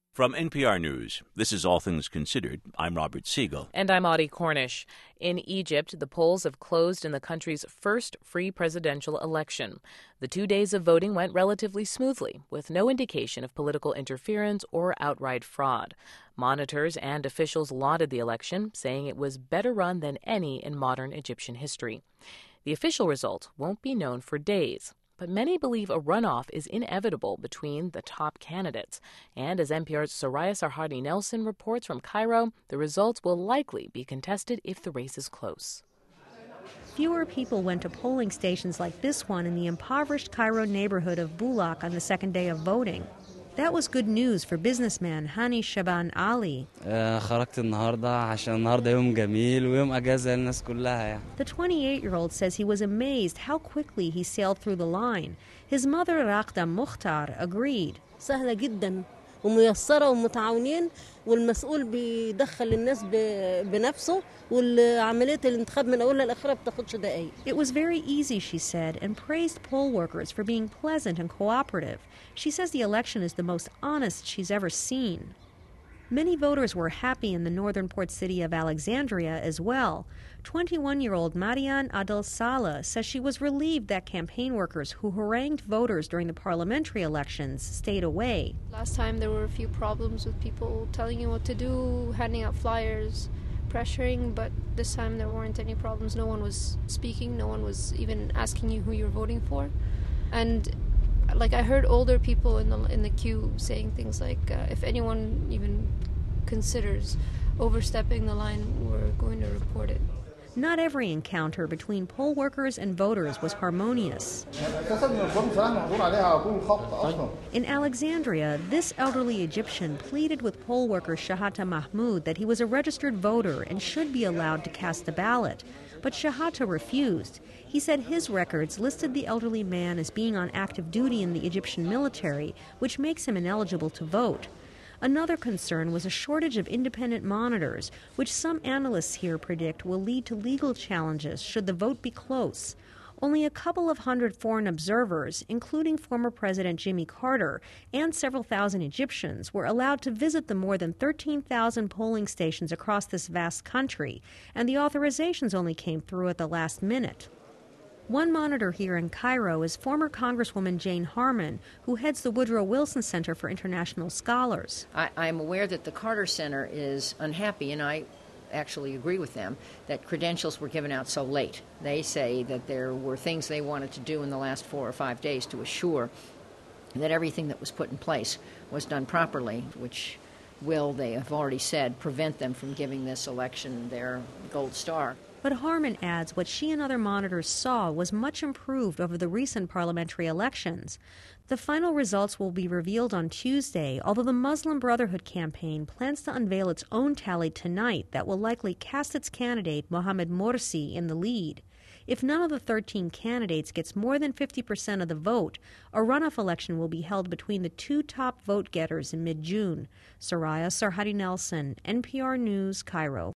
From NPR News, this is All Things Considered. I'm Robert Siegel. And I'm Audie Cornish. In Egypt, the polls have closed in the country's first free presidential election. The 2 days of voting went relatively smoothly, with no indication of political interference or outright fraud. Monitors and officials lauded the election, saying it was better run than any in modern Egyptian history. The official result won't be known for days. But many believe a runoff is inevitable between the top candidates. And as NPR's Soraya Sarhadi Nelson reports from Cairo, the results will likely be contested if the race is close. Fewer people went to polling stations like this one in the impoverished Cairo neighborhood of Bulaq on the second day of voting. That was good news for businessman Hani Shaban Ali. The 28-year-old says he was amazed how quickly he sailed through the line. His mother, Raqda Mukhtar, agreed. سهلة جدا وميسرة ومتعاونين والمسؤول بيدخل الناس بنفسه والعملية الانتخاب من أولها لآخرها بتاخدش دقايق. It was very easy, she said, and praised poll workers for being pleasant and cooperative. She says the election is the most honest she's ever seen. Many voters were happy in the northern port city of Alexandria as well. 21-year-old Marian Adel Saleh says she was relieved that campaign workers who harangued voters during the parliamentary elections stayed away. Last time there were a few problems with people telling you what to do, handing out flyers, pressuring, but this time there weren't any problems. No one was speaking, no one was even asking you who you're voting for. And I heard older people in the queue saying things like, if anyone even considers overstepping the line, we're going to report it. Not every encounter between poll workers and voters was harmonious. In Alexandria, this elderly Egyptian pleaded with poll worker Shahata Mahmoud that he was a registered voter and should be allowed to cast a ballot. But Shahata refused. He said his records listed the elderly man as being on active duty in the Egyptian military, which makes him ineligible to vote. Another concern was a shortage of independent monitors, which some analysts here predict will lead to legal challenges should the vote be close. Only a couple of hundred foreign observers, including former President Jimmy Carter, and several thousand Egyptians, were allowed to visit the more than 13,000 polling stations across this vast country, and the authorizations only came through at the last minute. One monitor here in Cairo is former Congresswoman Jane Harman, who heads the Woodrow Wilson Center for International Scholars. I'm aware that the Carter Center is unhappy, and I actually agree with them, that credentials were given out so late. They say that there were things they wanted to do in the last 4 or 5 days to assure that everything that was put in place was done properly, which will, they have already said, prevent them from giving this election their gold star. But Harman adds what she and other monitors saw was much improved over the recent parliamentary elections. The final results will be revealed on Tuesday, although the Muslim Brotherhood campaign plans to unveil its own tally tonight that will likely cast its candidate, Mohamed Morsi, in the lead. If none of the 13 candidates gets more than 50% of the vote, a runoff election will be held between the two top vote-getters in mid-June. Soraya Sarhadi Nelson, NPR News, Cairo.